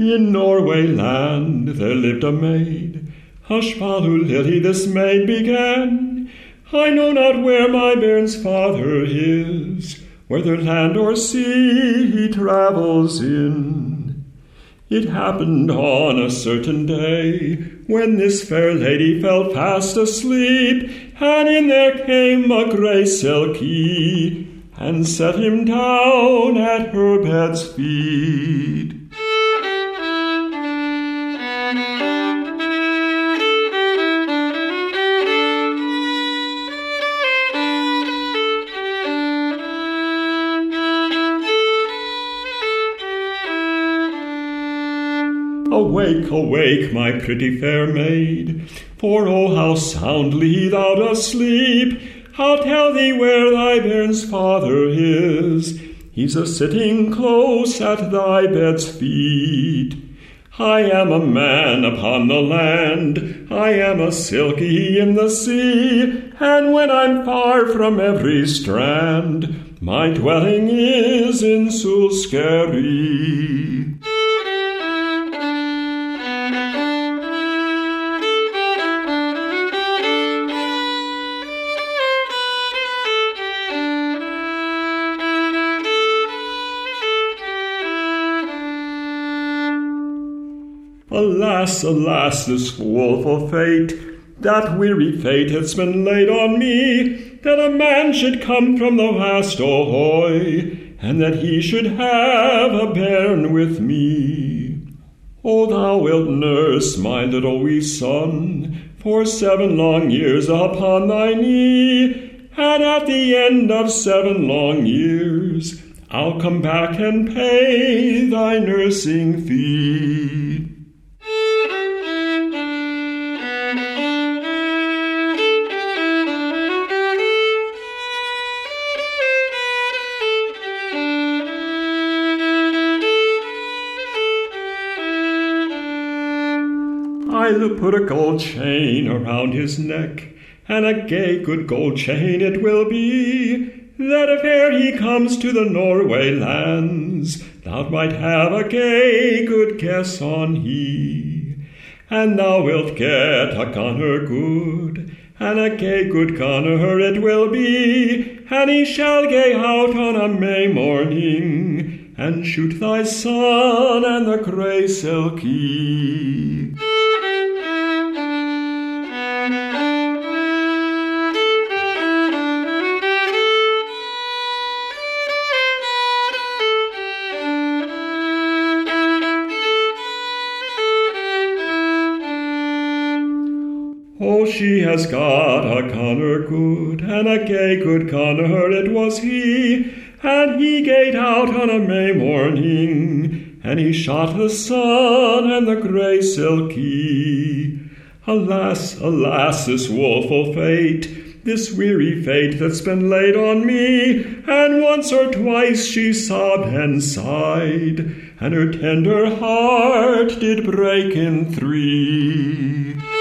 In Norway land there lived a maid, a Svalu Lily this maid began. I know not where my bairn's father is, whether land or sea he travels in. It happened on a certain day, when this fair lady fell fast asleep, and in there came a grey Selkie, and set him down at her bed's feet. Awake, awake, my pretty fair maid, for oh, how soundly thou dost sleep. I'll tell thee where thy bairn's father is. He's a-sitting close at thy bed's feet. I am a man upon the land, I am a Silkie in the sea, and when I'm far from every strand, my dwelling is in Sulskerry. Alas, alas, this woeful fate, that weary fate has been laid on me, that a man should come from the vast Ahoy, and that he should have a bairn with me. O thou wilt nurse my little wee son for 7 long years upon thy knee, and at the end of 7 long years I'll come back and pay thy nursing fee. I'll put a gold chain around his neck, and a gay good gold chain it will be, that if e'er he comes to the Norway lands, thou might have a gay good guess on he. And thou wilt get a gunner good, and a gay good gunner it will be, and he shall gay out on a May morning, and shoot thy son and the grey Selkie. Oh, she has got a gunner good, and a gay good gunner it was he, and he gayed out on a May morning, and he shot the sun and the grey Selkie. Alas, alas, this woeful fate, this weary fate that's been laid on me, and once or twice she sobbed and sighed, and her tender heart did break in 3.